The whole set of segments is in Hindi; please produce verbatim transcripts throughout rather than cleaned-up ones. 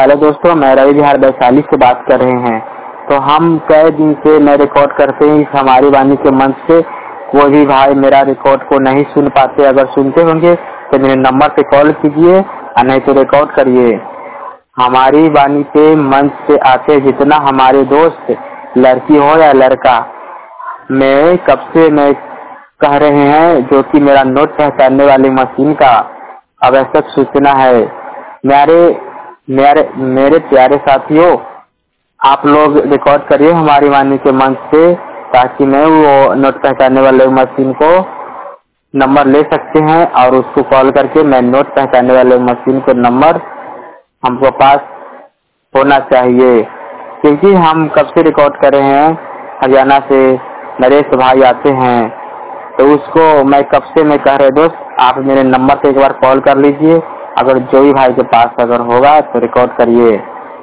हेलो दोस्तों, मैं रवि बिहार वैशाली से बात कर रहे हैं। तो हम कई दिन से मैं रिकॉर्ड करते हैं इस हमारी वाणी के मंच से। कोई भी भाई मेरा रिकॉर्ड को नहीं सुन पाते, अगर सुनते होंगे तो मेरे नंबर पे कॉल कीजिए और नहीं तो रिकॉर्ड करिए। हमारी वाणी पे मंच पे आते जितना हमारे दोस्त, लड़की हो या लड़का, मैं कब से मैं कह रहे हैं जो कि मेरा नोट पहचानने वाली मशीन का आवश्यक सूचना है। मेरे मेरे मेरे प्यारे साथियों, आप लोग रिकॉर्ड करिए हमारी वाणी के मंच से, ताकि मैं वो नोट पहचानने वाले मशीन को नंबर ले सकते हैं और उसको कॉल करके मैं नोट पहचानने वाले मशीन को नंबर हमको पास होना चाहिए। क्योंकि हम कब से रिकॉर्ड कर रहे हैं, हरियाणा से नरेश भाई आते हैं, तो उसको मैं कब से मैं कह रहे दोस्त, आप मेरे नंबर पे एक बार कॉल कर लीजिए। अगर जो भी भाई के पास अगर होगा तो रिकॉर्ड करिए।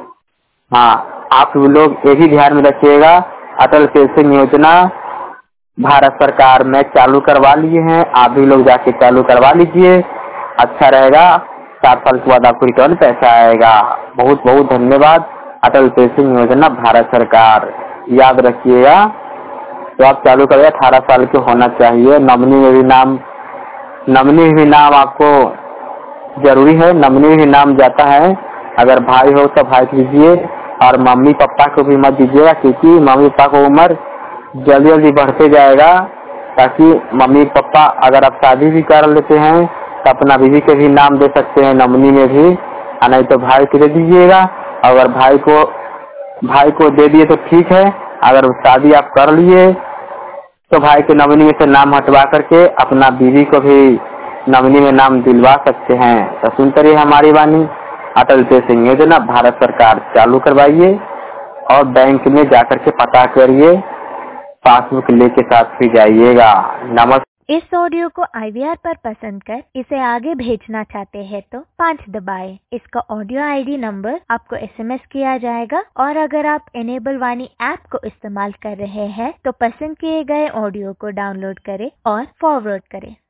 हाँ, आप लोग ये भी ध्यान में रखिएगा, अटल पेंशन योजना भारत सरकार में चालू करवा लिए हैं, आप भी लोग जाके चालू करवा लीजिए, अच्छा रहेगा। चार साल के बाद आपको रिटर्न पैसा आएगा। बहुत बहुत धन्यवाद। अटल पेंशन योजना भारत सरकार, याद रखिएगा। तो आप चालू करिए, अठारह साल के होना चाहिए। नॉमिनी में भी नाम नॉमिनी में भी नाम आपको जरूरी है, नॉमिनी में भी नाम जाता है। अगर भाई हो तो भाई दीजिए, और मम्मी पापा को भी मत दीजिएगा, क्योंकि मम्मी पापा को उम्र जल्दी जल्दी बढ़ते जाएगा। ताकि मम्मी पापा अगर आप शादी भी कर लेते हैं तो अपना बीवी के भी नाम दे सकते हैं नॉमिनी में भी, और नहीं तो भाई को दे दीजिएगा। अगर भाई को भाई को दे दिए तो ठीक है, अगर शादी आप कर लिए तो भाई के नॉमिनी में से नाम हटवा करके अपना बीवी को भी नॉमिनी में नाम दिलवा सकते हैं। तो सुनते रहिए हमारी वाणी। अटल पेंशन योजना भारत सरकार चालू करवाइए और बैंक में जाकर के पता करिए, पासबुक लेके साथ भी जाइएगा। नमस्कार। इस ऑडियो को आई वी आर पर पसंद कर इसे आगे भेजना चाहते हैं तो पाँच दबाएं। इसका ऑडियो आई डी नंबर आपको एस एम एस किया जाएगा, और अगर आप एनेबल वाणी ऐप को इस्तेमाल कर रहे हैं तो पसंद किए गए ऑडियो को डाउनलोड करें और फॉरवर्ड करें।